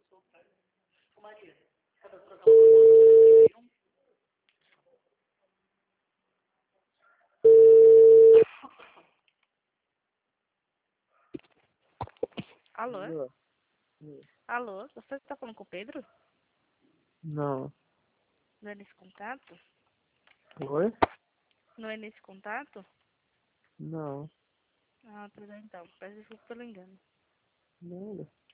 Ô Maria, cada trocar um. Alô? Alô? Alô? Você tá falando com o Pedro? Não. Não é nesse contato? Oi? Não é nesse contato? Não. Ah, tudo bem então. Peço desculpa pelo engano. Nada.